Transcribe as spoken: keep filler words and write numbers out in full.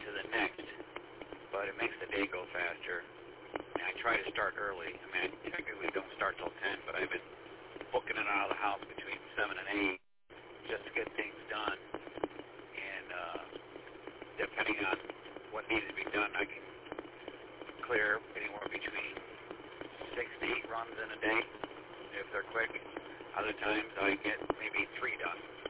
to the next, but it makes the day go faster. And I try to start early. I mean, I technically don't start till ten, but I've been booking it out of the house between seven and eight just to get things done. And uh, depending on what needs to be done, I can clear anywhere between six to eight runs in a day if they're quick. Other times I get maybe three done.